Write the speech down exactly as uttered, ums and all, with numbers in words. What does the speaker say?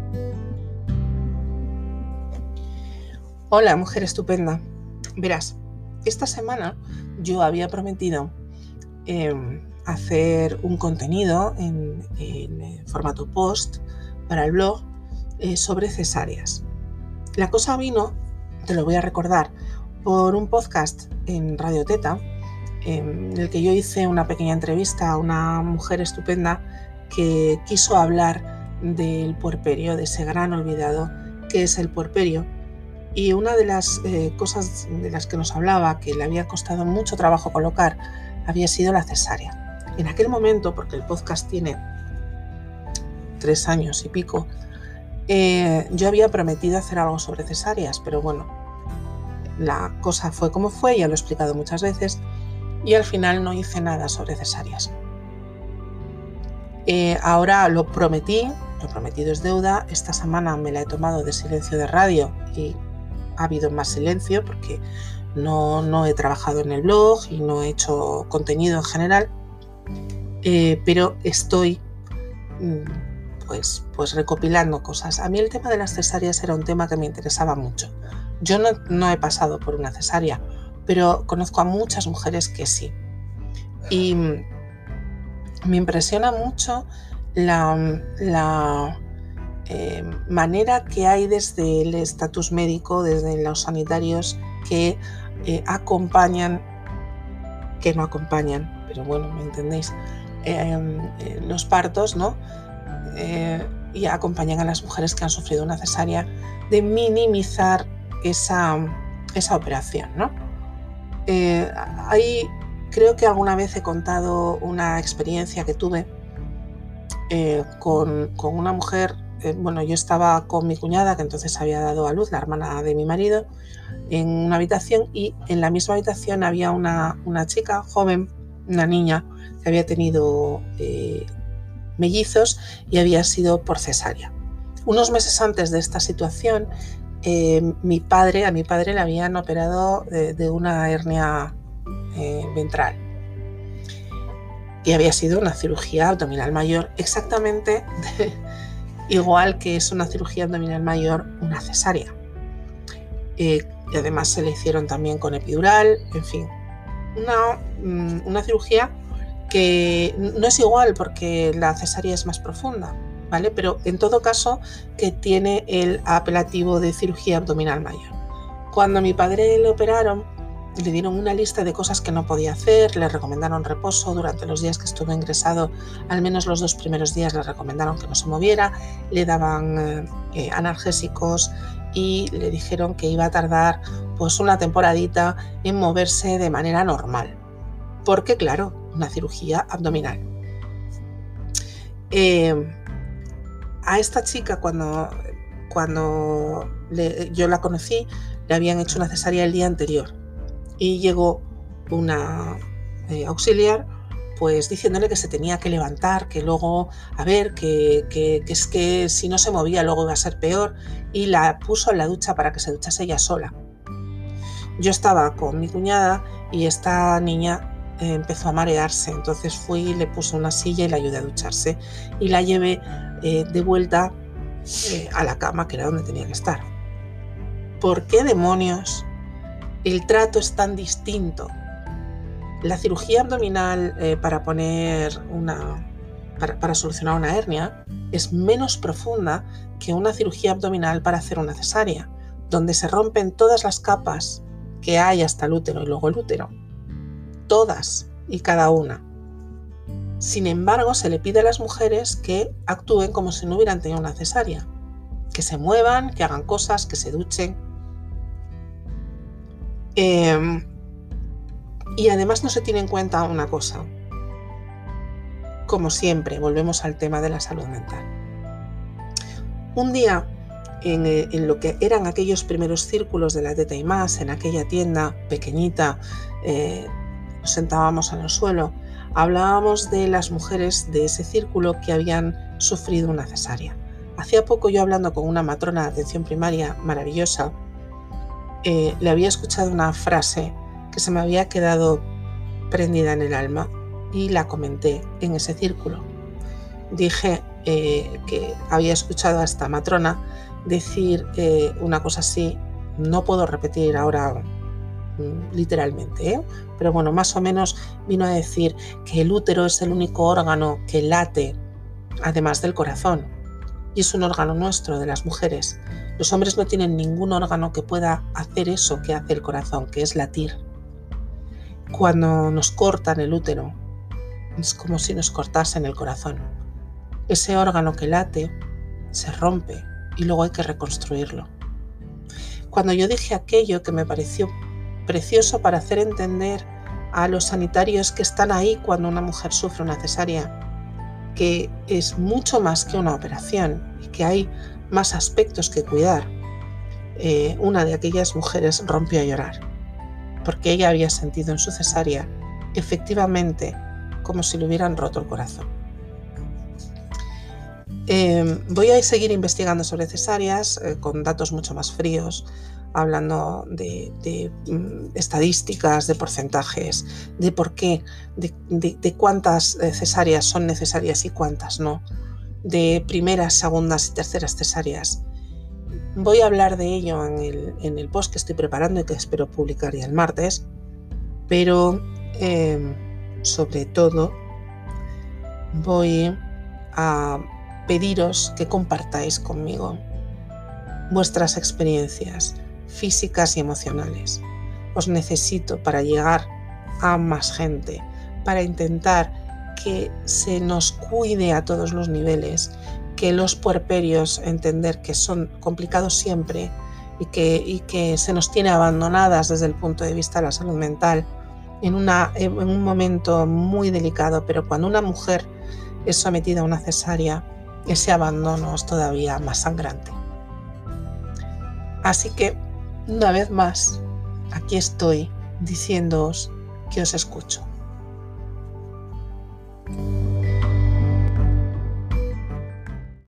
Hola, mujer estupenda. Verás, esta semana yo había prometido eh, hacer un contenido en, en formato post para el blog eh, sobre cesáreas. La cosa vino, te lo voy a recordar, por un podcast en Radio Teta, en el que yo hice una pequeña entrevista a una mujer estupenda que quiso hablar del puerperio, de ese gran olvidado que es el puerperio. Y una de las eh, cosas de las que nos hablaba, que le había costado mucho trabajo colocar, había sido la cesárea. En aquel momento, porque el podcast tiene tres años y pico, eh, yo había prometido hacer algo sobre cesáreas, pero bueno, la cosa fue como fue, ya lo he explicado muchas veces, y al final no hice nada sobre cesáreas. Eh, ahora lo prometí, lo prometido es deuda. Esta semana me la he tomado de silencio de radio y ha habido más silencio porque no, no he trabajado en el blog y no he hecho contenido en general, eh, pero estoy pues, pues recopilando cosas. A mí el tema de las cesáreas era un tema que me interesaba mucho. Yo no, no he pasado por una cesárea, pero conozco a muchas mujeres que sí. Y me impresiona mucho la, la eh, manera que hay desde el estatus médico, desde los sanitarios, que eh, acompañan, que no acompañan, pero bueno, me entendéis, eh, eh, los partos, ¿no? Eh, y acompañan a las mujeres que han sufrido una cesárea, de minimizar esa, esa operación, ¿no? Eh, hay, creo que alguna vez he contado una experiencia que tuve eh, con, con una mujer. Eh, bueno, yo estaba con mi cuñada, que entonces había dado a luz, la hermana de mi marido, en una habitación, y en la misma habitación había una, una chica joven, una niña, que había tenido eh, mellizos y había sido por cesárea. Unos meses antes de esta situación, eh, mi padre, a mi padre le habían operado de, de una hernia eh, ventral y había sido una cirugía abdominal mayor, exactamente de, igual que es una cirugía abdominal mayor una cesárea. Eh, y además se le hicieron también con epidural, en fin, una, una cirugía que no es igual porque la cesárea es más profunda, ¿vale? Pero en todo caso que tiene el apelativo de cirugía abdominal mayor. Cuando a mi padre le operaron, le dieron una lista de cosas que no podía hacer, le recomendaron reposo durante los días que estuvo ingresado, al menos los dos primeros días le recomendaron que no se moviera, le daban eh, analgésicos y le dijeron que iba a tardar pues una temporadita en moverse de manera normal, porque claro, una cirugía abdominal. Eh, a esta chica cuando, cuando le, yo la conocí, le habían hecho una cesárea el día anterior y llegó una eh, auxiliar pues diciéndole que se tenía que levantar, que luego, a ver, que, que, que es que si no se movía luego iba a ser peor, y la puso en la ducha para que se duchase ella sola. Yo estaba con mi cuñada y esta niña eh, empezó a marearse, entonces fui, le puse una silla y la ayudé a ducharse y la llevé eh, de vuelta eh, a la cama, que era donde tenía que estar. ¿Por qué demonios el trato es tan distinto? La cirugía abdominal eh, para poner una, para, para solucionar una hernia es menos profunda que una cirugía abdominal para hacer una cesárea, donde se rompen todas las capas que hay hasta el útero y luego el útero, todas y cada una. Sin embargo, se le pide a las mujeres que actúen como si no hubieran tenido una cesárea, que se muevan, que hagan cosas, que se duchen. Eh, y además no se tiene en cuenta una cosa. Como siempre, volvemos al tema de la salud mental. Un día, en, en lo que eran aquellos primeros círculos de la Teta y Más, en aquella tienda pequeñita, eh, nos sentábamos en el suelo, hablábamos de las mujeres de ese círculo que habían sufrido una cesárea. Hacía poco, yo hablando con una matrona de atención primaria maravillosa, eh, le había escuchado una frase que se me había quedado prendida en el alma y la comenté en ese círculo. Dije, eh, que había escuchado a esta matrona decir eh, una cosa así. No puedo repetir ahora mm, literalmente, ¿eh? Pero bueno, más o menos vino a decir que el útero es el único órgano que late, además del corazón, y es un órgano nuestro, de las mujeres. Los hombres no tienen ningún órgano que pueda hacer eso que hace el corazón, que es latir. Cuando nos cortan el útero, es como si nos cortasen el corazón. Ese órgano que late se rompe y luego hay que reconstruirlo. Cuando yo dije aquello que me pareció precioso para hacer entender a los sanitarios que están ahí cuando una mujer sufre una cesárea, que es mucho más que una operación y que hay más aspectos que cuidar, eh, una de aquellas mujeres rompió a llorar, porque ella había sentido en su cesárea efectivamente como si le hubieran roto el corazón. Eh, voy a seguir investigando sobre cesáreas eh, con datos mucho más fríos, hablando de, de um, estadísticas, de porcentajes, de por qué, de, de, de cuántas cesáreas son necesarias y cuántas no, de primeras, segundas y terceras cesáreas. Voy a hablar de ello en el, en el post que estoy preparando y que espero publicar ya el martes, pero eh, sobre todo voy a pediros que compartáis conmigo vuestras experiencias físicas y emocionales. Os necesito para llegar a más gente, para intentar que se nos cuide a todos los niveles, que los puerperios entender que son complicados siempre y que, y que se nos tiene abandonadas desde el punto de vista de la salud mental en, una, en un momento muy delicado, pero cuando una mujer es sometida a una cesárea, ese abandono es todavía más sangrante. Así que, una vez más, aquí estoy diciéndoos que os escucho.